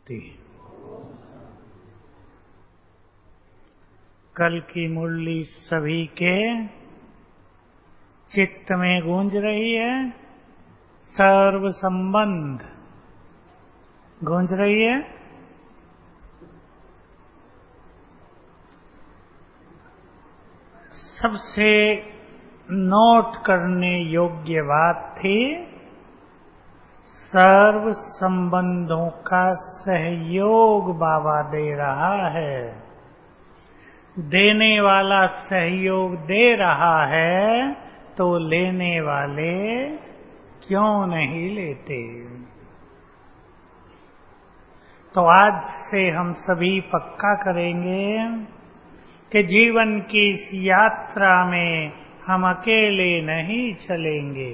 कल की मुरली सभी के चित्त में गूंज रही है। सर्व संबंध गूंज रही है। सबसे नोट करने योग्य बात थी सर्व संबंधों का सहयोग बाबा दे रहा है। देने वाला सहयोग दे रहा है तो लेने वाले क्यों नहीं लेते। तो आज से हम सभी पक्का करेंगे कि जीवन की इस यात्रा में हम अकेले नहीं चलेंगे।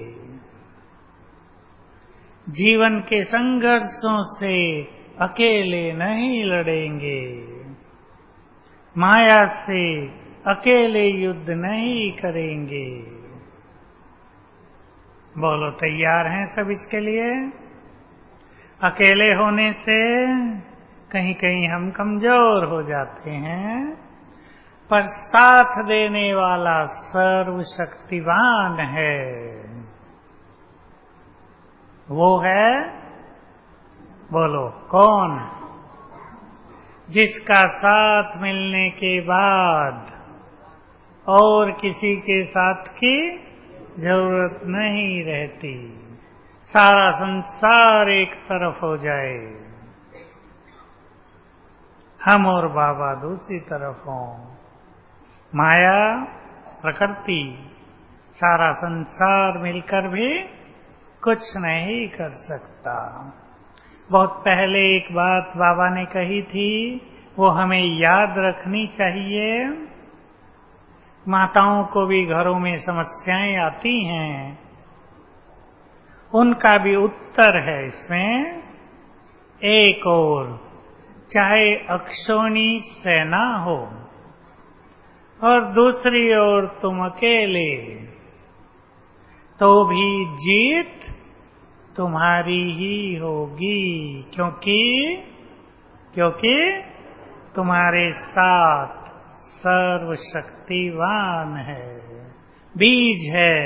जीवन के संघर्षों से अकेले नहीं लड़ेंगे। माया से अकेले युद्ध नहीं करेंगे। बोलो, तैयार हैं सब इसके लिए? अकेले होने से कहीं कहीं हम कमजोर हो जाते हैं, पर साथ देने वाला सर्वशक्तिवान है। वो है, बोलो कौन? जिसका साथ मिलने के बाद और किसी के साथ की जरूरत नहीं रहती। सारा संसार एक तरफ हो जाए, हम और बाबा दूसरी तरफ हों। माया, प्रकृति, सारा संसार मिलकर भी कुछ नहीं कर सकता। बहुत पहले एक बात बाबा ने कही थी, वो हमें याद रखनी चाहिए। माताओं को भी घरों में समस्याएं आती हैं, उनका भी उत्तर है इसमें। एक और, चाहे अक्षौणी सेना हो और दूसरी ओर तुम अकेले, तो भी जीत तुम्हारी ही होगी, क्योंकि तुम्हारे साथ सर्वशक्तिवान है, बीज है।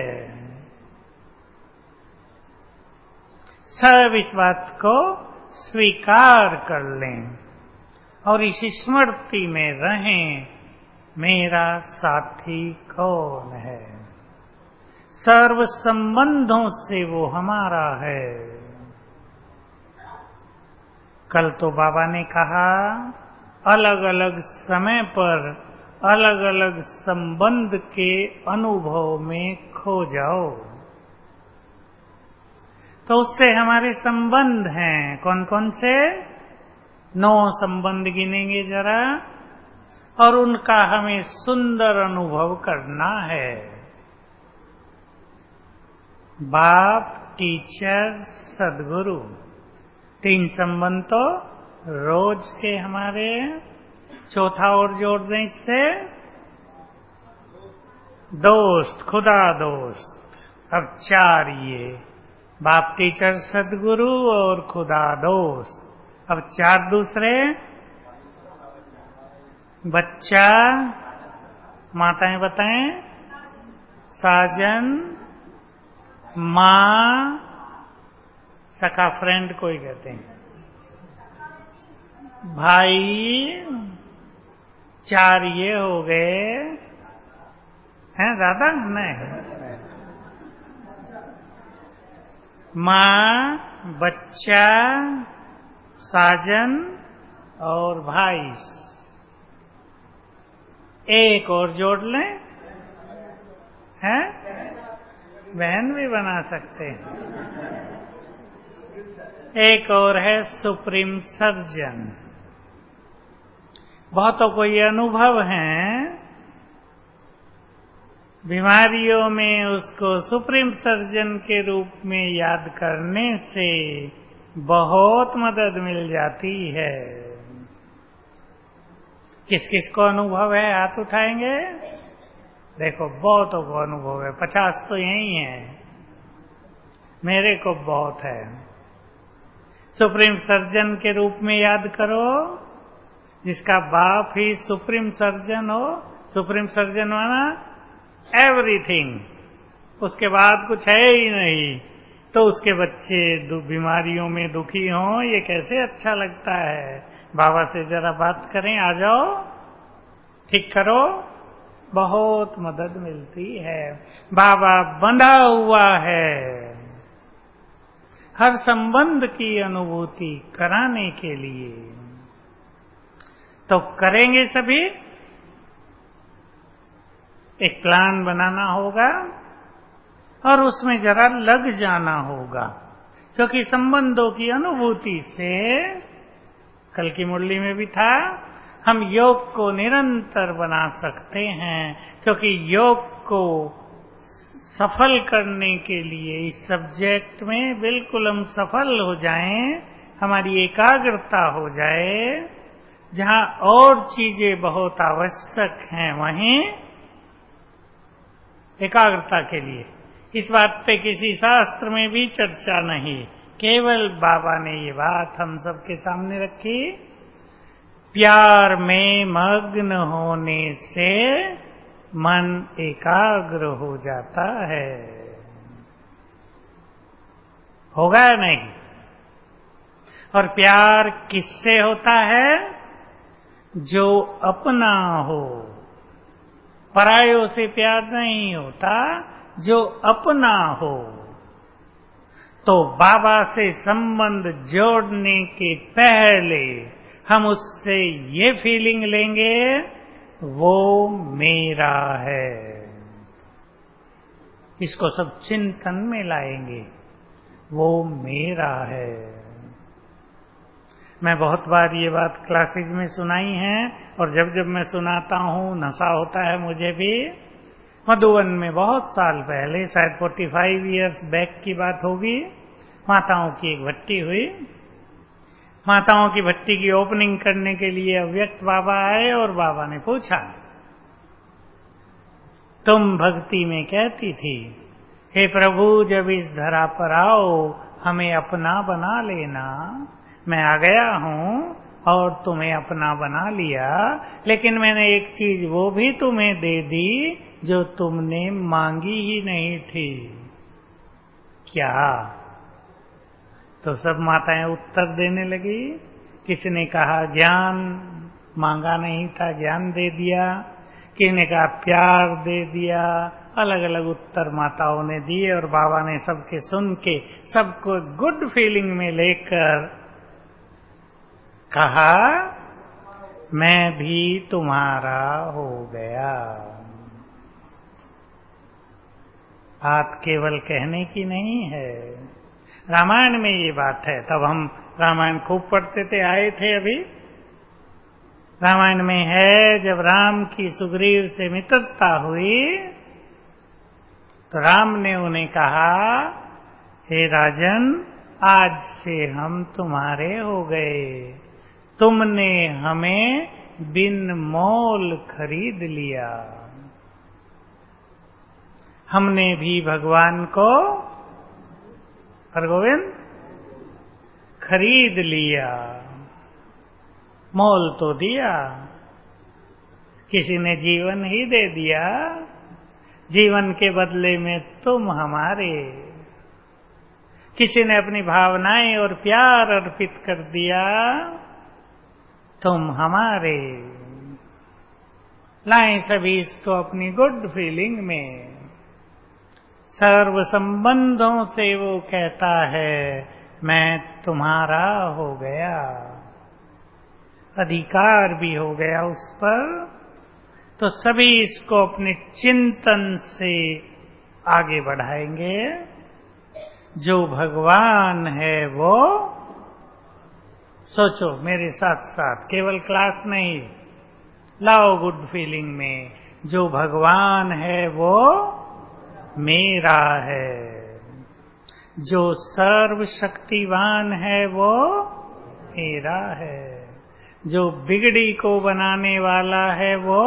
सब इस बात को स्वीकार कर लें और इस स्मृति में रहें, मेरा साथी कौन है। सर्व संबंधों से वो हमारा है। कल तो बाबा ने कहा अलग अलग समय पर अलग अलग संबंध के अनुभव में खो जाओ। तो उससे हमारे संबंध हैं कौन कौन से? 9 संबंध गिनेंगे जरा, और उनका हमें सुंदर अनुभव करना है। बाप, टीचर, सदगुरु, 3 संबंध तो रोज के हमारे। चौथा और जोड़ दें इससे, दोस्त, खुदा दोस्त। अब 4 ये, बाप, टीचर, सदगुरु और खुदा दोस्त। अब 4 दूसरे, बच्चा, माताएं बताएं, साजन, माँ, सखा, फ्रेंड कोई कहते हैं, भाई। 4 ये हो गए हैं दादा? नहीं, माँ, बच्चा, साजन और भाई। एक और जोड़ लें, हैं? बहन भी बना सकते हैं। एक और है सुप्रीम सर्जन। बहुतों को ये अनुभव है, बीमारियों में उसको सुप्रीम सर्जन के रूप में याद करने से बहुत मदद मिल जाती है। किस किस को अनुभव है? हाथ उठाएंगे। देखो, बहुतों को अनुभव है, 50 तो यही है। मेरे को बहुत है। सुप्रीम सर्जन के रूप में याद करो, जिसका बाप ही सुप्रीम सर्जन हो। सुप्रीम सर्जन माना एवरीथिंग, उसके बाद कुछ है ही नहीं। तो उसके बच्चे बीमारियों में दुखी हों, ये कैसे अच्छा लगता है। बाबा से जरा बात करें, आ जाओ, ठीक करो, बहुत मदद मिलती है। बाबा बंधा हुआ है हर संबंध की अनुभूति कराने के लिए। तो करेंगे सभी। एक प्लान बनाना होगा और उसमें जरा लग जाना होगा, क्योंकि संबंधों की अनुभूति से, कल की मुरली में भी था, हम योग को निरंतर बना सकते हैं। क्योंकि योग को सफल करने के लिए इस सब्जेक्ट में बिल्कुल हम सफल हो जाएं, हमारी एकाग्रता हो जाए, जहां और चीजें बहुत आवश्यक हैं वहीं एकाग्रता के लिए इस बात पे किसी शास्त्र में भी चर्चा नहीं, केवल बाबा ने ये बात हम सबके सामने रखी। प्यार में मग्न होने से मन एकाग्र हो जाता है। होगा या नहीं? और प्यार किससे होता है? जो अपना हो। परायों से प्यार नहीं होता, जो अपना हो। तो बाबा से संबंध जोड़ने के पहले हम उससे ये फीलिंग लेंगे, वो मेरा है। इसको सब चिंतन में लाएंगे, वो मेरा है। मैं बहुत बार ये बात क्लासेज में सुनाई है, और जब जब मैं सुनाता हूं नशा होता है मुझे भी। मधुबन में बहुत साल पहले, शायद 45 इयर्स बैक की बात होगी, माताओं की एक भट्टी हुई। माताओं की भट्टी की ओपनिंग करने के लिए अव्यक्त बाबा आए और बाबा ने पूछा, तुम भक्ति में कहती थी, हे प्रभु जब इस धरा पर आओ हमें अपना बना लेना। मैं आ गया हूं और तुम्हें अपना बना लिया, लेकिन मैंने एक चीज वो भी तुम्हें दे दी जो तुमने मांगी ही नहीं थी। क्या? तो सब माताएं उत्तर देने लगी। किसी ने कहा ज्ञान मांगा नहीं था, ज्ञान दे दिया। किसी ने कहा प्यार दे दिया। अलग अलग उत्तर माताओं ने दिए, और बाबा ने सबके सुन के सबको गुड फीलिंग में लेकर कहा, मैं भी तुम्हारा हो गया। बात केवल कहने की नहीं है, रामायण में ये बात है। तब हम रामायण खूब पढ़ते थे, आए थे अभी। रामायण में है, जब राम की सुग्रीव से मित्रता हुई तो राम ने उन्हें कहा, हे राजन आज से हम तुम्हारे हो गए। तुमने हमें बिन मोल खरीद लिया। हमने भी भगवान को हरगोविंद खरीद लिया। मोल तो दिया, किसी ने जीवन ही दे दिया। जीवन के बदले में तुम हमारे। किसी ने अपनी भावनाएं और प्यार अर्पित कर दिया, तुम हमारे। लाएं सभी इसको अपनी गुड फीलिंग में। सर्व संबंधों से वो कहता है, मैं तुम्हारा हो गया। अधिकार भी हो गया उस पर। तो सभी इसको अपने चिंतन से आगे बढ़ाएंगे। जो भगवान है वो, सोचो मेरे साथ साथ, केवल क्लास नहीं, लाओ गुड फीलिंग में। जो भगवान है वो मेरा है। जो सर्वशक्तिवान है वो मेरा है। जो बिगड़ी को बनाने वाला है वो,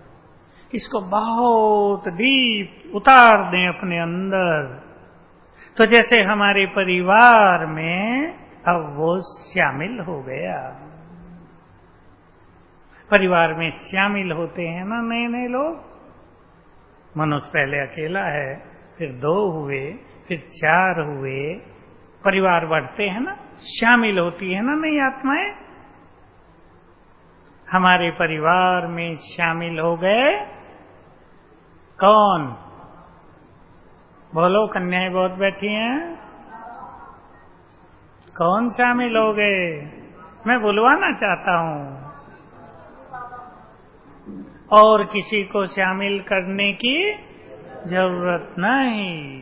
इसको बहुत डीप उतार दें अपने अंदर। तो जैसे हमारे परिवार में अब वो शामिल हो गया। परिवार में शामिल होते हैं ना नए नए लोग। मनुष्य पहले अकेला है, फिर 2 हुए, फिर 4 हुए, परिवार बढ़ते हैं ना, शामिल होती है ना नई आत्माएं। हमारे परिवार में शामिल हो गए कौन? बोलो, कन्याएं बहुत बैठी हैं। कौन शामिल हो गए? मैं बुलवाना चाहता हूं। और किसी को शामिल करने की जरूरत नहीं,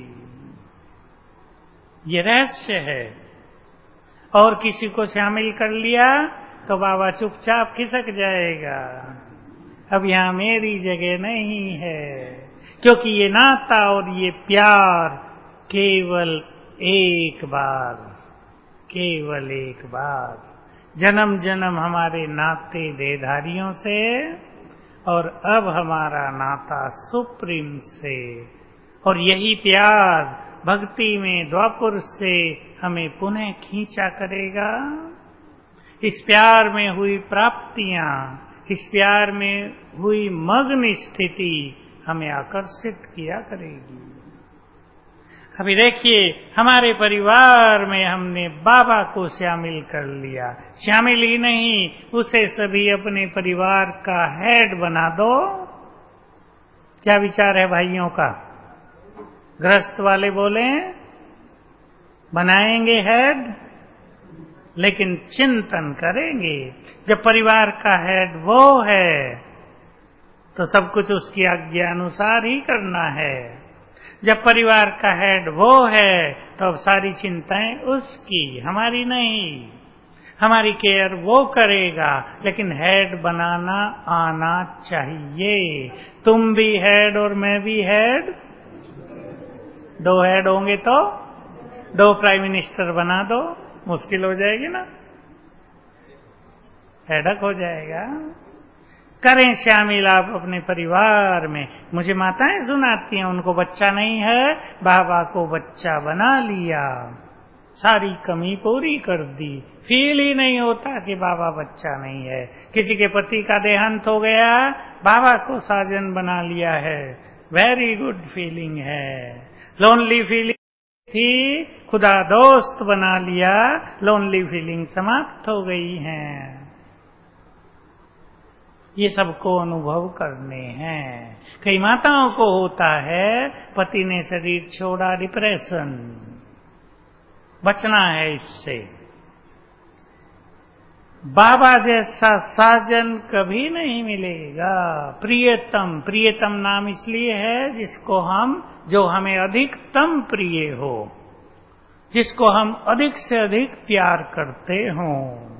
ये रहस्य है। और किसी को शामिल कर लिया तो बाबा चुपचाप खिसक जाएगा। अब यहां मेरी जगह नहीं है, क्योंकि ये नाता और ये प्यार केवल एक बार, केवल एक बार। जन्म जन्म हमारे नाते देहधारियों से, और अब हमारा नाता सुप्रीम से। और यही प्यार भक्ति में द्वापर से हमें पुनः खींचा करेगा। इस प्यार में हुई प्राप्तियां, इस प्यार में हुई मग्न स्थिति हमें आकर्षित किया करेगी। अभी देखिए, हमारे परिवार में हमने बाबा को शामिल कर लिया। शामिल ही नहीं, उसे सभी अपने परिवार का हेड बना दो। क्या विचार है भाइयों का? गृहस्थ वाले बोले बनाएंगे हेड, लेकिन चिंतन करेंगे। जब परिवार का हेड वो है तो सब कुछ उसकी आज्ञा अनुसार ही करना है। जब परिवार का हेड वो है तो अब सारी चिंताएं उसकी, हमारी नहीं। हमारी केयर वो करेगा, लेकिन हेड बनाना आना चाहिए। तुम भी हेड और मैं भी हेड। 2 हेड होंगे तो 2 प्राइम मिनिस्टर बना दो, मुश्किल हो जाएगी ना, हेडक हो जाएगा। करें शामिल आप अपने परिवार में। मुझे माताएं सुनाती हैं, उनको बच्चा नहीं है, बाबा को बच्चा बना लिया, सारी कमी पूरी कर दी, फील ही नहीं होता कि बाबा बच्चा नहीं है। किसी के पति का देहांत हो गया, बाबा को साजन बना लिया है, वेरी गुड फीलिंग है। लोनली फीलिंग थी, खुदा दोस्त बना लिया, लोनली फीलिंग समाप्त हो गई है। ये सबको अनुभव करने हैं। कई माताओं को होता है, पति ने शरीर छोड़ा, डिप्रेशन, बचना है इससे। बाबा जैसा साजन कभी नहीं मिलेगा। प्रियतम, प्रियतम नाम इसलिए है जिसको हम, जो हमें अधिकतम प्रिय हो, जिसको हम अधिक से अधिक प्यार करते हों।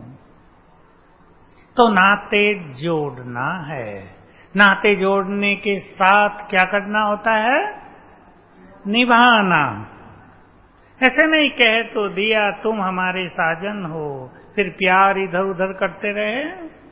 तो नाते जोड़ना है। नाते जोड़ने के साथ क्या करना होता है? निभाना। ऐसे नहीं कहे तो दिया तुम हमारे साजन हो, फिर प्यार इधर उधर करते रहे।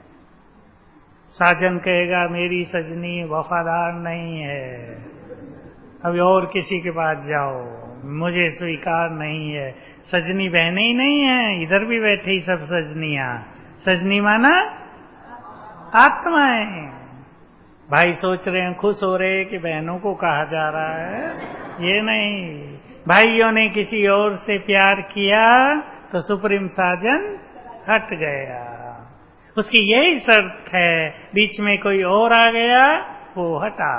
साजन कहेगा मेरी सजनी वफादार नहीं है, अभी और किसी के पास जाओ, मुझे स्वीकार नहीं है। सजनी बहने ही नहीं है, इधर भी बैठी सब सजनियां। सजनी माना आत्माएं। भाई सोच रहे हैं, खुश हो रहे हैं कि बहनों को कहा जा रहा है, ये नहीं। भाइयों ने किसी और से प्यार किया तो सुप्रीम साजन हट गया। उसकी यही शर्त है, बीच में कोई और आ गया वो हटा।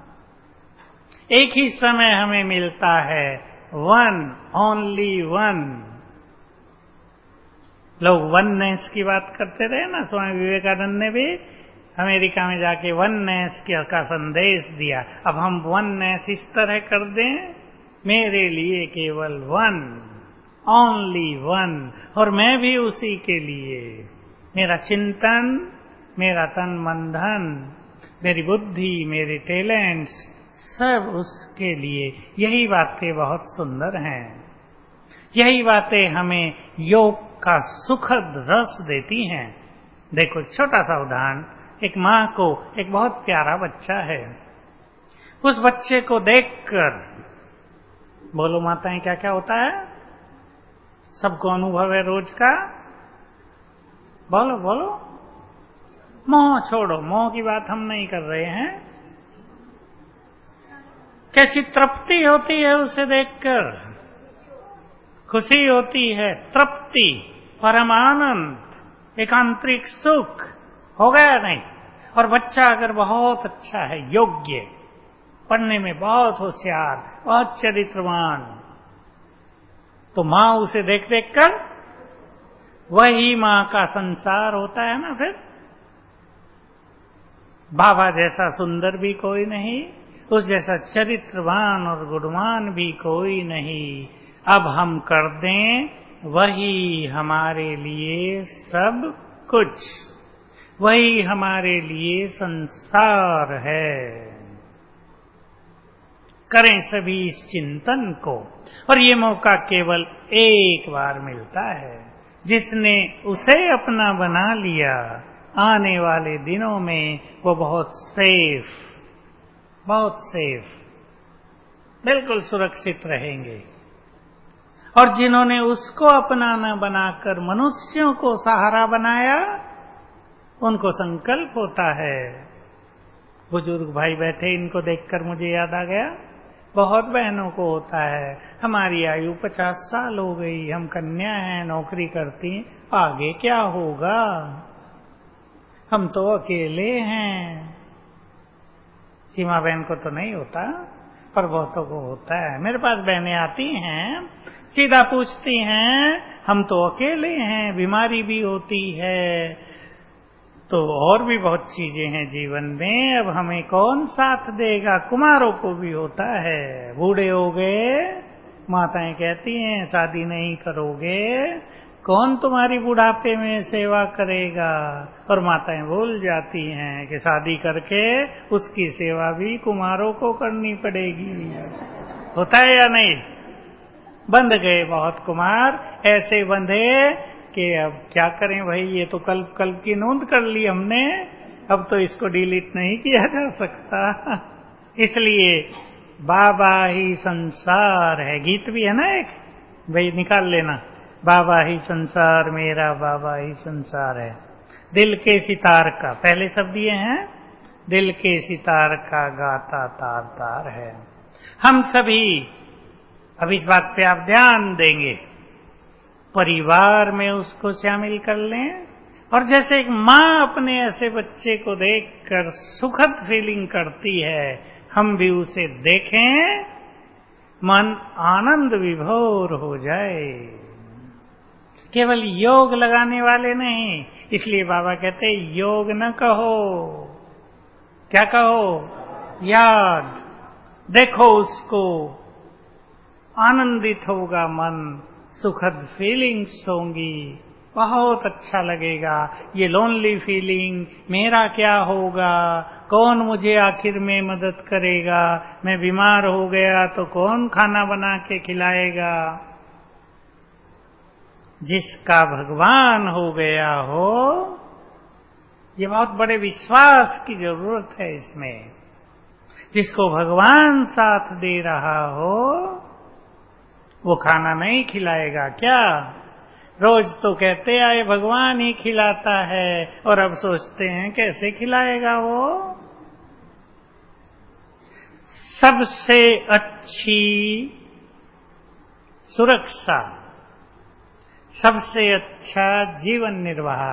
एक ही समय हमें मिलता है, वन, ओनली वन। लोग वननेस की बात करते रहे ना, स्वामी विवेकानंद ने भी अमेरिका में जाके वननेस का संदेश दिया। अब हम वननेस इस तरह कर दें, मेरे लिए केवल वन, ओनली वन, और मैं भी उसी के लिए। मेरा चिंतन, मेरा तन मन धन, मेरी बुद्धि, मेरे टैलेंट्स, सब उसके लिए। यही बातें बहुत सुंदर हैं। यही बातें हमें योग का सुखद रस देती हैं। देखो, छोटा सा उदाहरण, एक माँ को एक बहुत प्यारा बच्चा है। उस बच्चे को देखकर बोलो माताएं, क्या क्या होता है? सबको अनुभव है रोज का। बोलो बोलो। मोह छोड़ो, मोह की बात हम नहीं कर रहे हैं। कैसी तृप्ति होती है उसे देखकर, खुशी होती है, तृप्ति, परम आनंद, एक आंतरिक सुख। हो गया नहीं? और बच्चा अगर बहुत अच्छा है, योग्य, पढ़ने में बहुत होशियार, बहुत चरित्रवान, तो मां उसे देख देख कर, वही मां का संसार होता है ना। फिर बाबा जैसा सुंदर भी कोई नहीं, उस जैसा चरित्रवान और गुणवान भी कोई नहीं। अब हम कर दें, वही हमारे लिए सब कुछ, वही हमारे लिए संसार है। करें सभी इस चिंतन को। और ये मौका केवल एक बार मिलता है। जिसने उसे अपना बना लिया, आने वाले दिनों में वो बहुत सेफ, बिल्कुल सुरक्षित रहेंगे। और जिन्होंने उसको अपना न बनाकर मनुष्यों को सहारा बनाया, उनको संकल्प होता है। बुजुर्ग भाई बैठे, इनको देखकर मुझे याद आ गया, बहुत बहनों को होता है, हमारी आयु 50 साल हो गई, हम कन्या हैं, नौकरी करती, आगे क्या होगा, हम तो अकेले हैं। सीमा बहन को तो नहीं होता, पर बहुतों को होता है। मेरे पास बहनें आती हैं, सीधा पूछती हैं, हम तो अकेले हैं, बीमारी भी होती है, तो और भी बहुत चीजें हैं जीवन में, अब हमें कौन साथ देगा। कुमारों को भी होता है, बूढ़े हो गए, माताएं कहती हैं शादी नहीं करोगे, कौन तुम्हारी बुढ़ापे में सेवा करेगा। और माताएं बोल जाती हैं कि शादी करके उसकी सेवा भी कुमारों को करनी पड़ेगी। होता है या नहीं? बंध गए बहुत कुमार, ऐसे बंधे कि अब क्या करें भाई, ये तो कल्प की नोंद कर ली हमने, अब तो इसको डिलीट नहीं किया जा सकता। इसलिए बाबा ही संसार है। गीत भी है ना एक, भाई निकाल लेना, बाबा ही संसार मेरा, बाबा ही संसार है। दिल के सितार का पहले शब्द ये हैं, दिल के सितार का गाता तार तार है। हम सभी अब इस बात पे आप ध्यान देंगे, परिवार में उसको शामिल कर लें। और जैसे एक मां अपने ऐसे बच्चे को देखकर सुखद फीलिंग करती है, हम भी उसे देखें, मन आनंद विभोर हो जाए। केवल योग लगाने वाले नहीं, इसलिए बाबा कहते योग न कहो, क्या कहो? याद। देखो उसको, आनंदित होगा मन, सुखद फीलिंग्स होंगी, बहुत अच्छा लगेगा। ये लोनली फीलिंग, मेरा क्या होगा, कौन मुझे आखिर में मदद करेगा, मैं बीमार हो गया तो कौन खाना बना के खिलाएगा। जिसका भगवान हो गया हो, ये बहुत बड़े विश्वास की जरूरत है इसमें। जिसको भगवान साथ दे रहा हो, वो खाना नहीं खिलाएगा क्या? रोज तो कहते आए भगवान ही खिलाता है, और अब सोचते हैं कैसे खिलाएगा वो। सबसे अच्छी सुरक्षा, सबसे अच्छा जीवन निर्वाह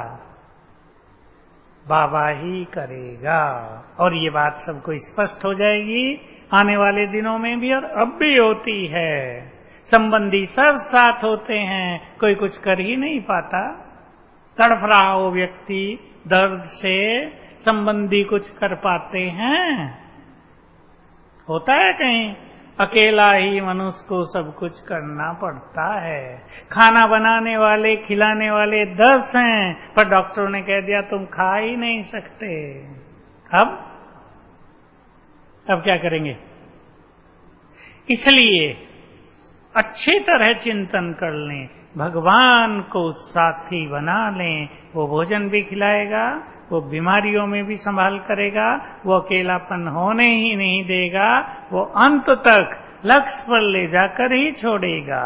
बाबा ही करेगा। और ये बात सबको स्पष्ट हो जाएगी आने वाले दिनों में भी, और अब भी होती है। संबंधी सब साथ होते हैं, कोई कुछ कर ही नहीं पाता। तड़फ रहा हो व्यक्ति दर्द से, संबंधी कुछ कर पाते हैं? होता है कहीं? अकेला ही मनुष्य को सब कुछ करना पड़ता है। खाना बनाने वाले, खिलाने वाले 10 हैं, पर डॉक्टर ने कह दिया तुम खा ही नहीं सकते। अब क्या करेंगे? इसलिए अच्छी तरह चिंतन कर लें, भगवान को साथी बना लें। वो भोजन भी खिलाएगा, वो बीमारियों में भी संभाल करेगा, वो अकेलापन होने ही नहीं देगा, वो अंत तक लक्ष्य पर ले जाकर ही छोड़ेगा।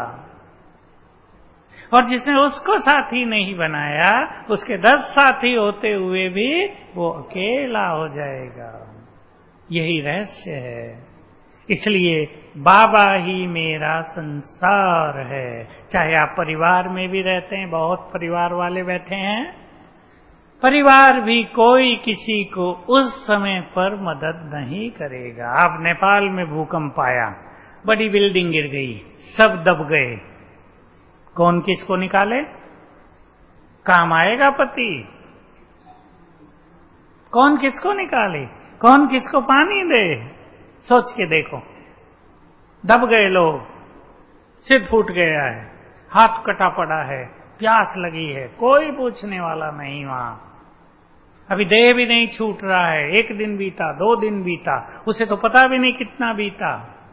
और जिसने उसको साथी नहीं बनाया, उसके 10 साथी होते हुए भी वो अकेला हो जाएगा। यही रहस्य है। इसलिए बाबा ही मेरा संसार है। चाहे आप परिवार में भी रहते हैं, बहुत परिवार वाले बैठे हैं, परिवार भी कोई किसी को उस समय पर मदद नहीं करेगा। आप नेपाल में भूकंप आया, बड़ी बिल्डिंग गिर गई, सब दब गए, कौन किसको निकाले? काम आएगा पति? कौन किसको निकाले? कौन किसको पानी दे? सोच के देखो। दब गए लोग, सिर फूट गया है, हाथ कटा पड़ा है, प्यास लगी है, कोई पूछने वाला नहीं वहां। अभी देह भी नहीं छूट रहा है, 1 दिन बीता, 2 दिन बीता, उसे तो पता भी नहीं कितना बीता।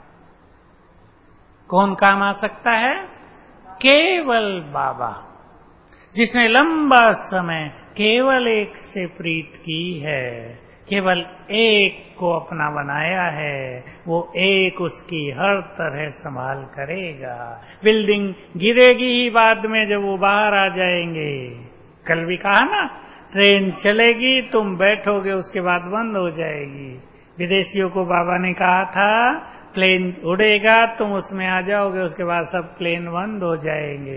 कौन काम आ सकता है? केवल बाबा, जिसने लंबा समय केवल एक से प्रीत की है, केवल एक को अपना बनाया है, वो एक उसकी हर तरह संभाल करेगा। बिल्डिंग गिरेगी ही बाद में, जब वो बाहर आ जाएंगे। कल भी कहा ना, ट्रेन चलेगी, तुम बैठोगे, उसके बाद बंद हो जाएगी। विदेशियों को बाबा ने कहा था, प्लेन उड़ेगा, तुम उसमें आ जाओगे, उसके बाद सब प्लेन बंद हो जाएंगे।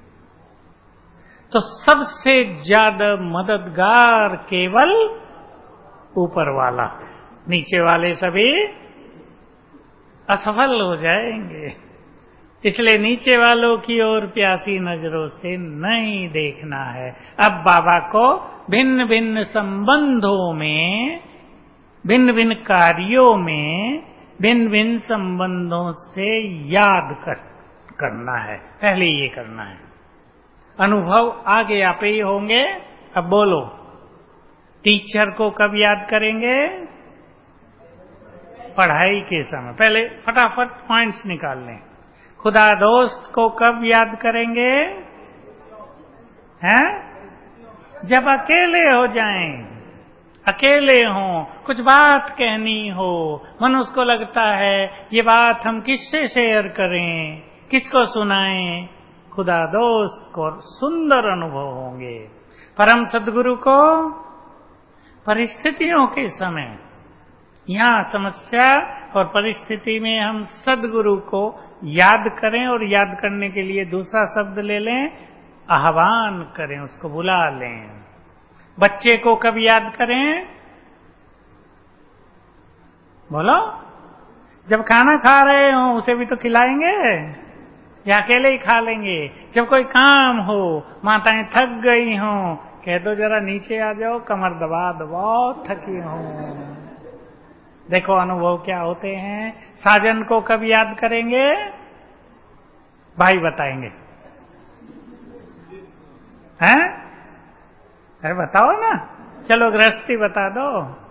तो सबसे ज्यादा मददगार केवल ऊपर वाला, नीचे वाले सभी असफल हो जाएंगे। इसलिए नीचे वालों की ओर प्यासी नजरों से नहीं देखना है। अब बाबा को भिन्न भिन्न संबंधों में, भिन्न भिन्न कार्यों में, भिन्न भिन्न संबंधों से याद करना है। पहले ये करना है। अनुभव आगे आप ही होंगे। अब बोलो, टीचर को कब याद करेंगे? पढ़ाई के समय। पहले फटाफट पॉइंट्स निकाल लें। खुदा दोस्त को कब याद करेंगे? हैं? जब अकेले हो जाएं, अकेले हों, कुछ बात कहनी हो, मन उसको लगता है ये बात हम किससे शेयर करें, किसको सुनाएं, खुदा दोस्त को सुंदर अनुभव होंगे। परम सद्गुरु को परिस्थितियों के समय, यहां समस्या और परिस्थिति में हम सद्गुरु को याद करें, और याद करने के लिए दूसरा शब्द ले लें, आह्वान करें, उसको बुला लें। बच्चे को कब याद करें? बोलो, जब खाना खा रहे हो, उसे भी तो खिलाएंगे या अकेले ही खा लेंगे? जब कोई काम हो, माताएं थक गई हो, कह दो जरा नीचे आ जाओ, कमर दबा दो, बहुत थकी हूं। देखो अनुभव क्या होते हैं। साजन को कब याद करेंगे? भाई बताएंगे। हैं? अरे बताओ ना, चलो गृहस्थी बता दो।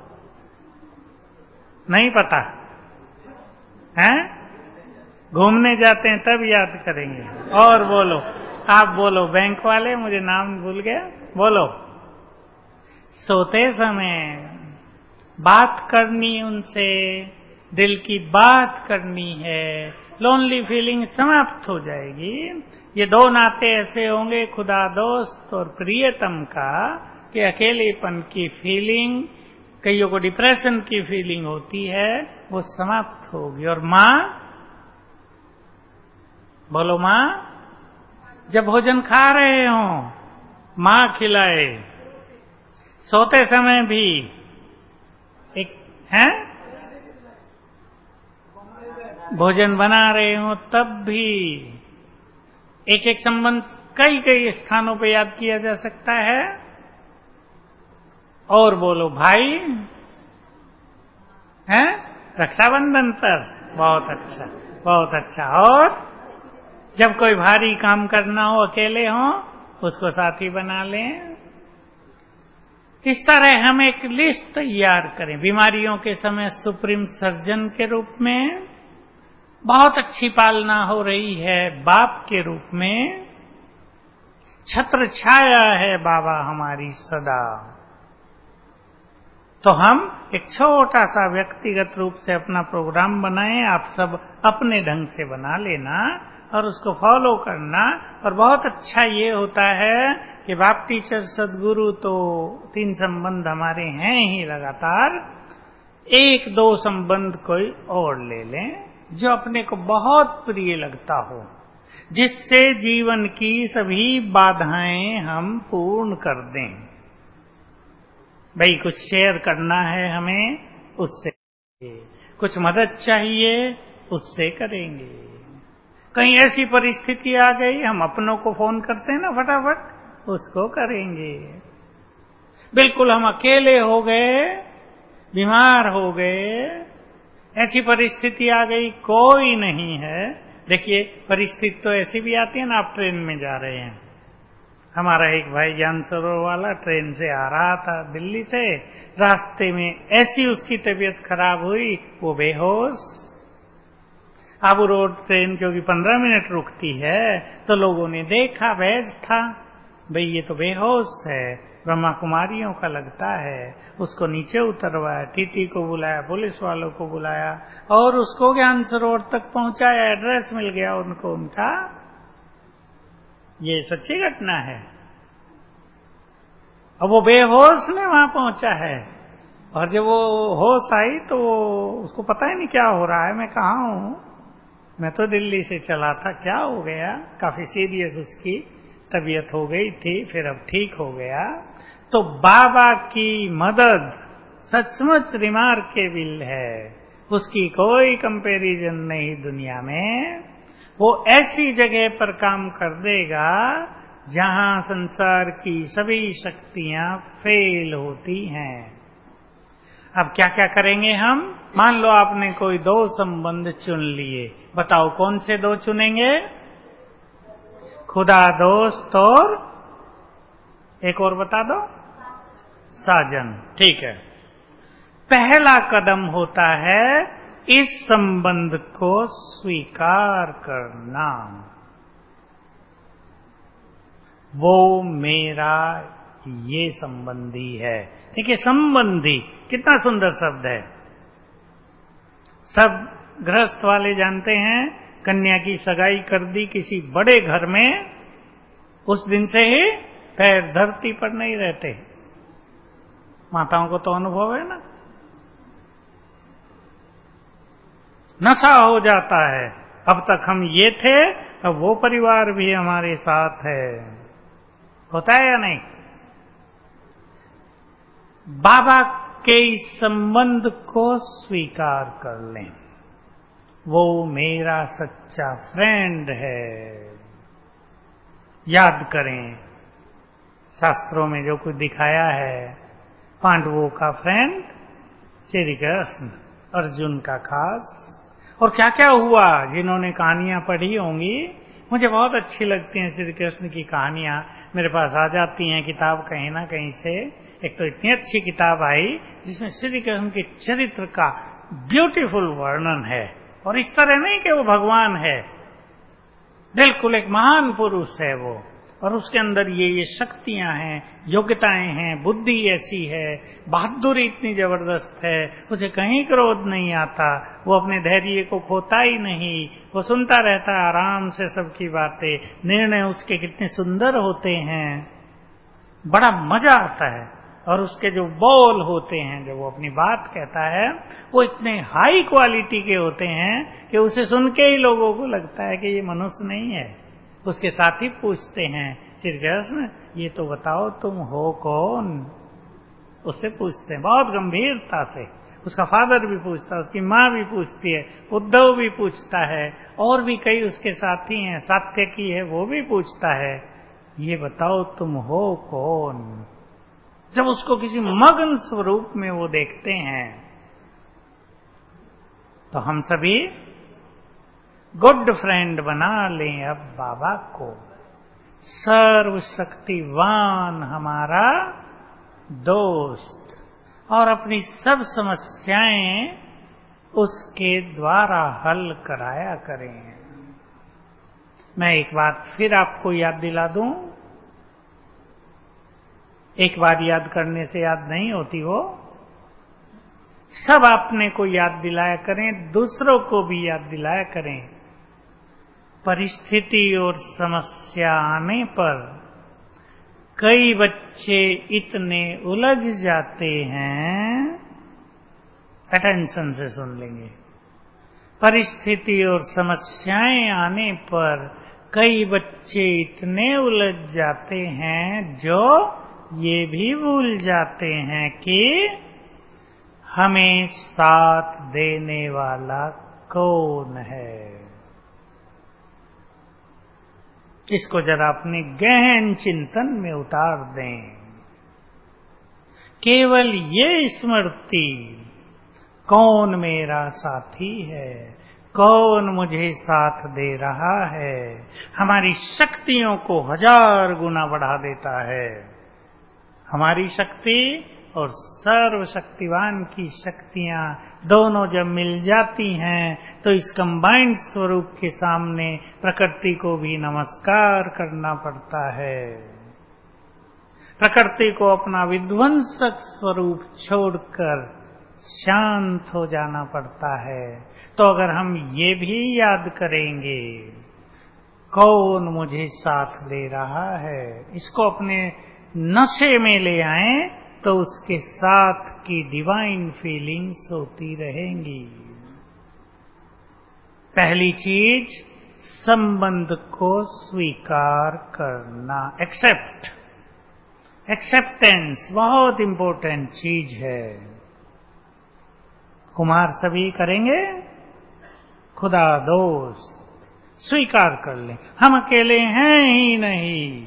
नहीं पता हैं? घूमने जाते हैं तब याद करेंगे। और बोलो, आप बोलो, बैंक वाले, मुझे नाम भूल गया, बोलो। सोते समय बात करनी उनसे, दिल की बात करनी है, लोनली फीलिंग समाप्त हो जाएगी। ये 2 नाते ऐसे होंगे, खुदा दोस्त और प्रियतम का, कि अकेलेपन की फीलिंग, कईयों को डिप्रेशन की फीलिंग होती है, वो समाप्त होगी। और माँ, बोलो माँ, जब भोजन खा रहे हो, माँ खिलाए। सोते समय भी एक है, भोजन बना रहे हो तब भी एक एक संबंध कई कई स्थानों पे याद किया जा सकता है। और बोलो भाई, हैं? रक्षाबंधन पर, बहुत अच्छा, बहुत अच्छा। और जब कोई भारी काम करना हो, अकेले हो, उसको साथी बना लें। इस तरह हम एक लिस्ट तैयार करें। बीमारियों के समय सुप्रीम सर्जन के रूप में, बहुत अच्छी पालना हो रही है बाप के रूप में, छत्र छाया है बाबा हमारी सदा। तो हम एक छोटा सा व्यक्तिगत रूप से अपना प्रोग्राम बनाएं, आप सब अपने ढंग से बना लेना और उसको फॉलो करना। और बहुत अच्छा ये होता है कि बाप टीचर सदगुरु तो 3 संबंध हमारे हैं ही लगातार, 1-2 संबंध कोई और ले लें जो अपने को बहुत प्रिय लगता हो, जिससे जीवन की सभी बाधाएं हम पूर्ण कर दें। भाई कुछ शेयर करना है हमें, उससे कुछ मदद चाहिए, उससे करेंगे। कहीं ऐसी परिस्थिति आ गई, हम अपनों को फोन करते हैं ना फटाफट, उसको करेंगे। बिल्कुल हम अकेले हो गए, बीमार हो गए, ऐसी परिस्थिति आ गई, कोई नहीं है। देखिए परिस्थिति तो ऐसी भी आती है ना, आप ट्रेन में जा रहे हैं। हमारा एक भाई जानसरोवर वाला ट्रेन से आ रहा था दिल्ली से, रास्ते में ऐसी उसकी तबीयत खराब हुई, वो बेहोश। अब रोड ट्रेन क्योंकि 15 मिनट रुकती है, तो लोगों ने देखा, बैज था, भाई ये तो बेहोश है, ब्रह्मा कुमारियों का लगता है। उसको नीचे उतरवाया, टीटी को बुलाया, पुलिस वालों को बुलाया और उसको ज्ञान सरोवर तक पहुंचाया। एड्रेस मिल गया उनको उनका। ये सच्ची घटना है। अब वो बेहोश में वहां पहुंचा है, और जब वो होश आई तो उसको पता ही नहीं क्या हो रहा है, मैं कहाँ हूं, मैं तो दिल्ली से चला था, क्या हो गया। काफी सीरियस उसकी तबीयत हो गई थी, फिर अब ठीक हो गया। तो बाबा की मदद सचमुच रिमार्केबल है, उसकी कोई कंपैरिजन नहीं दुनिया में। वो ऐसी जगह पर काम कर देगा जहां संसार की सभी शक्तियां फेल होती हैं। अब क्या क्या करेंगे हम? मान लो आपने कोई 2 संबंध चुन लिए, बताओ कौन से 2 चुनेंगे? खुदा दोस्त और एक और बता दो, साजन। ठीक है। पहला कदम होता है इस संबंध को स्वीकार करना। वो मेरा ये संबंधी है। देखिए संबंधी कितना सुंदर शब्द है। सब गृहस्थ वाले जानते हैं, कन्या की सगाई कर दी किसी बड़े घर में, उस दिन से ही पैर धरती पर नहीं रहते। माताओं को तो अनुभव है ना, नशा हो जाता है, अब तक हम ये थे, अब वो परिवार भी हमारे साथ है। होता है या नहीं? बाबा के इस संबंध को स्वीकार कर लें, वो मेरा सच्चा फ्रेंड है। याद करें शास्त्रों में जो कुछ दिखाया है, पांडवों का फ्रेंड श्री कृष्ण, अर्जुन का खास। और क्या क्या हुआ, जिन्होंने कहानियां पढ़ी होंगी, मुझे बहुत अच्छी लगती हैं श्री कृष्ण की कहानियां, मेरे पास आ जाती हैं किताब कहीं ना कहीं से। एक तो इतनी अच्छी किताब आई जिसमें श्री कृष्ण के चरित्र का ब्यूटीफुल वर्णन है, और इस तरह नहीं कि वो भगवान है, बिल्कुल एक महान पुरुष है वो, और उसके अंदर ये शक्तियां हैं, योग्यताएं हैं, बुद्धि ऐसी है, बहादुरी इतनी जबरदस्त है, उसे कहीं क्रोध नहीं आता, वो अपने धैर्य को खोता ही नहीं, वो सुनता रहता है आराम से सबकी बातें, निर्णय उसके कितने सुंदर होते हैं, बड़ा मजा आता है। और उसके जो बोल होते हैं, जब वो अपनी बात कहता है, वो इतने हाई क्वालिटी के होते हैं कि उसे सुन के ही लोगों को लगता है कि ये मनुष्य नहीं है। उसके साथी पूछते हैं, श्री कृष्ण ये तो बताओ तुम हो कौन? उससे पूछते हैं बहुत गंभीरता से। उसका फादर भी पूछता है, उसकी माँ भी पूछती है, उद्धव भी पूछता है, और भी कई उसके साथी हैं, सात्यकी है वो भी पूछता है, ये बताओ तुम हो कौन? जब उसको किसी मगन स्वरूप में वो देखते हैं, तो हम सभी गुड फ्रेंड बना लें अब बाबा को। सर्वशक्तिवान हमारा दोस्त, और अपनी सब समस्याएं उसके द्वारा हल कराया करें। मैं एक बात फिर आपको याद दिला दूं, एक बार याद करने से याद नहीं होती वो, सब अपने को याद दिलाया करें, दूसरों को भी याद दिलाया करें। परिस्थिति और समस्या आने पर कई बच्चे इतने उलझ जाते हैं, अटेंशन से सुन लेंगे। परिस्थिति और समस्याएं आने पर कई बच्चे इतने उलझ जाते हैं जो ये भी भूल जाते हैं कि हमें साथ देने वाला कौन है। इसको जरा अपने गहन चिंतन में उतार दें। केवल ये स्मृति, कौन मेरा साथी है, कौन मुझे साथ दे रहा है, हमारी शक्तियों को 1000 गुना बढ़ा देता है। हमारी शक्ति और सर्वशक्तिवान की शक्तियां दोनों जब मिल जाती हैं तो इस कंबाइंड स्वरूप के सामने प्रकृति को भी नमस्कार करना पड़ता है। प्रकृति को अपना विध्वंसक स्वरूप छोड़कर शांत हो जाना पड़ता है। तो अगर हम ये भी याद करेंगे, कौन मुझे साथ दे रहा है, इसको अपने नशे में ले आए तो उसके साथ की डिवाइन फीलिंग्स होती रहेंगी। पहली चीज, संबंध को स्वीकार करना, एक्सेप्टेंस बहुत इंपॉर्टेंट चीज है। कुमार सभी करेंगे, खुदा दोस्त स्वीकार कर लें, हम अकेले हैं ही नहीं।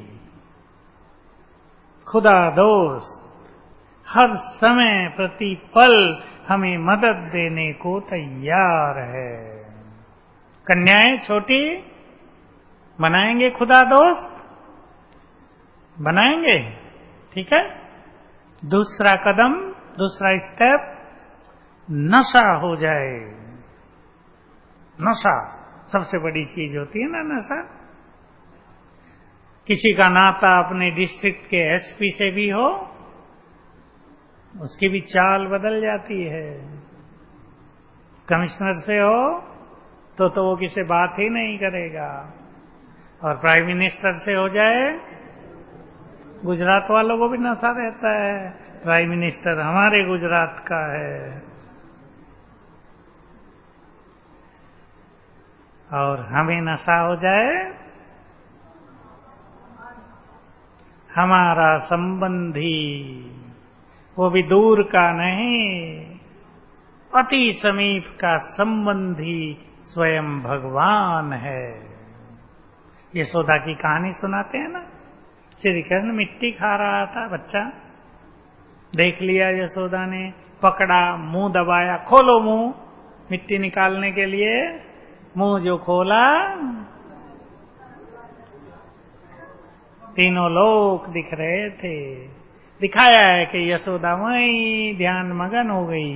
खुदा दोस्त हर समय प्रति पल हमें मदद देने को तैयार है। कन्याएं छोटी बनाएंगे खुदा दोस्त, बनाएंगे, ठीक है। दूसरा कदम, दूसरा स्टेप, नशा हो जाए। नशा सबसे बड़ी चीज होती है ना, नशा। किसी का नाता अपने डिस्ट्रिक्ट के एसपी से भी हो, उसकी भी चाल बदल जाती है। कमिश्नर से हो तो वो किसी बात ही नहीं करेगा। और प्राइम मिनिस्टर से हो जाए, गुजरात वालों को भी नशा रहता है, प्राइम मिनिस्टर हमारे गुजरात का है। और हमें नशा हो जाए, हमारा संबंधी, वो भी दूर का नहीं, अति समीप का संबंधी स्वयं भगवान है। यशोदा की कहानी सुनाते हैं ना, श्री कृष्ण मिट्टी खा रहा था, बच्चा देख लिया यशोदा ने, पकड़ा, मुंह दबाया, खोलो मुंह, मिट्टी निकालने के लिए मुंह जो खोला, तीनों लोग दिख रहे थे। दिखाया है कि यशोदा वहीं ध्यान मगन हो गई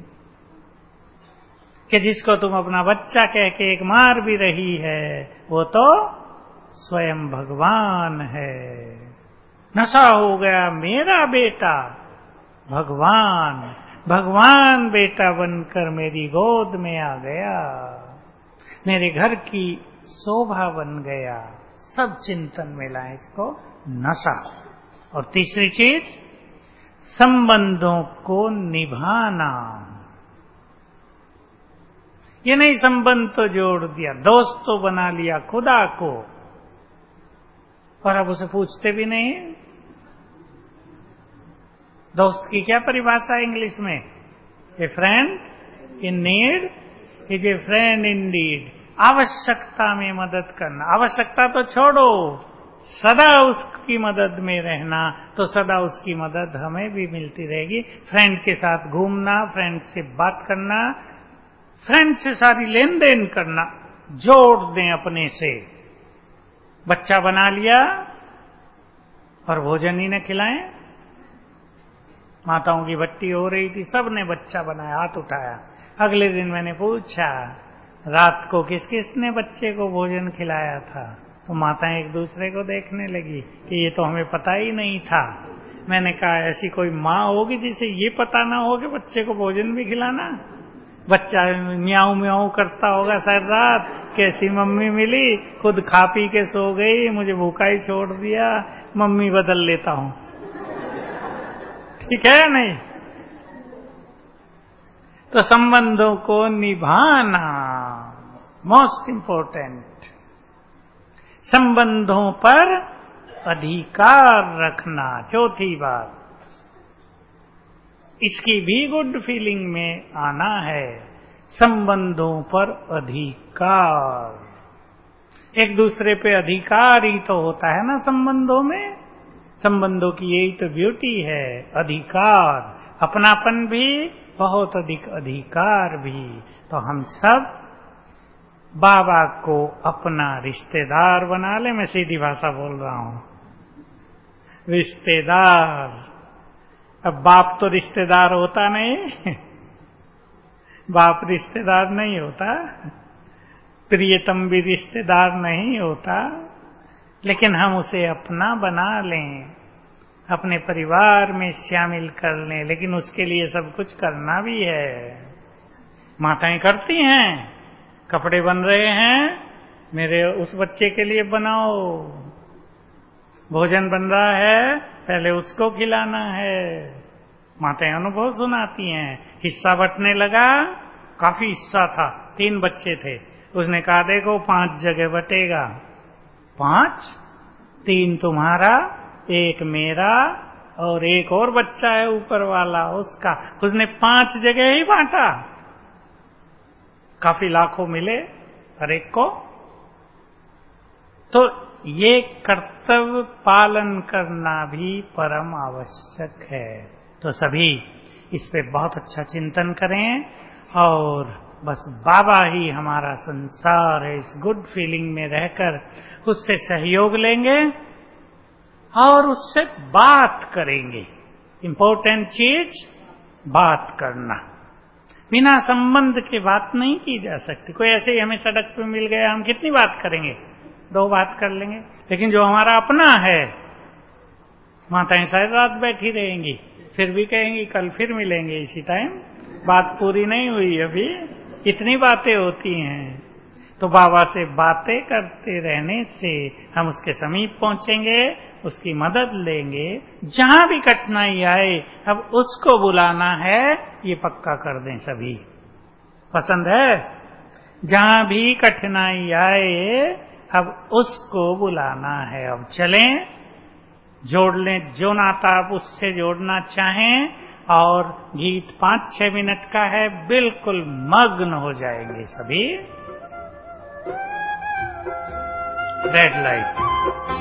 कि जिसको तुम अपना बच्चा कह के एक मार भी रही है, वो तो स्वयं भगवान है। नशा हो गया, मेरा बेटा भगवान, भगवान बेटा बनकर मेरी गोद में आ गया, मेरे घर की शोभा बन गया। सब चिंतन में लाए इसको, नशा। और तीसरी चीज, संबंधों को निभाना। ये नहीं संबंध तो जोड़ दिया, दोस्त तो बना लिया खुदा को, और अब उसे पूछते भी नहीं। दोस्त की क्या परिभाषा है इंग्लिश में? A friend in need is a friend in deed. आवश्यकता में मदद करना, आवश्यकता तो छोड़ो, सदा उसकी मदद में रहना, तो सदा उसकी मदद हमें भी मिलती रहेगी। फ्रेंड के साथ घूमना, फ्रेंड से बात करना, फ्रेंड से सारी लेन देन करना, जोड़ दें अपने से। बच्चा बना लिया और भोजन ही न खिलाएं। माताओं की भट्टी हो रही थी, सबने बच्चा बनाया, हाथ उठाया। अगले दिन मैंने पूछा, रात को किस किसने बच्चे को भोजन खिलाया था? तो माताएं एक दूसरे को देखने लगी कि ये तो हमें पता ही नहीं था। मैंने कहा ऐसी कोई माँ होगी जिसे ये पता ना हो कि बच्चे को भोजन भी खिलाना। बच्चा म्याऊं म्याऊं करता होगा सारी रात, कैसी मम्मी मिली, खुद खा पी के सो गई, मुझे भूखा ही छोड़ दिया, मम्मी बदल लेता हूं। ठीक है या नहीं? तो संबंधों को निभाना मोस्ट इंपॉर्टेंट। संबंधों पर अधिकार रखना चौथी बात। इसकी भी गुड फीलिंग में आना है। संबंधों पर अधिकार, एक दूसरे पे अधिकार ही तो होता है ना संबंधों में। संबंधों की यही तो ब्यूटी है, अधिकार, अपनापन भी, बहुत अधिक अधिकार भी। तो हम सब बाबा को अपना रिश्तेदार बना ले। मैं सीधी भाषा बोल रहा हूं, रिश्तेदार। अब बाप तो रिश्तेदार होता नहीं, बाप रिश्तेदार नहीं होता, प्रियतम भी रिश्तेदार नहीं होता, लेकिन हम उसे अपना बना लें, अपने परिवार में शामिल कर लें। लेकिन उसके लिए सब कुछ करना भी है। माताएं करती हैं, कपड़े बन रहे हैं, मेरे उस बच्चे के लिए बनाओ, भोजन बन रहा है, पहले उसको खिलाना है। माताएं अनुभव सुनाती हैं। हिस्सा बंटने लगा, काफी हिस्सा था, 3 बच्चे थे। उसने कहा देखो 5 जगह बटेगा, 5, 3 तुम्हारा, 1 मेरा और 1 और बच्चा है ऊपर वाला उसका। उसने 5 जगह ही बांटा, काफी लाखों मिले हर एक को। तो ये कर्तव्य पालन करना भी परम आवश्यक है। तो सभी इस पे बहुत अच्छा चिंतन करें और बस बाबा ही हमारा संसार है। इस गुड फीलिंग में रहकर उससे सहयोग लेंगे और उससे बात करेंगे। इंपॉर्टेंट चीज बात करना, बिना संबंध के बात नहीं की जा सकती। कोई ऐसे ही हमें सड़क पे मिल गया, हम कितनी बात करेंगे, 2 बात कर लेंगे। लेकिन जो हमारा अपना है, माताएं सारी रात बैठी रहेंगी, फिर भी कहेंगी कल फिर मिलेंगे इसी टाइम, बात पूरी नहीं हुई अभी, इतनी बातें होती हैं। तो बाबा से बातें करते रहने से हम उसके समीप पहुंचेंगे, उसकी मदद लेंगे। जहां भी कठिनाई आए, अब उसको बुलाना है, ये पक्का कर दें सभी। पसंद है? जहां भी कठिनाई आए, अब उसको बुलाना है। अब चलें, जोड़ लें जो नाता आप उससे जोड़ना चाहें। और गीत 5-6 मिनट का है, बिल्कुल मग्न हो जाएंगे सभी। Red light.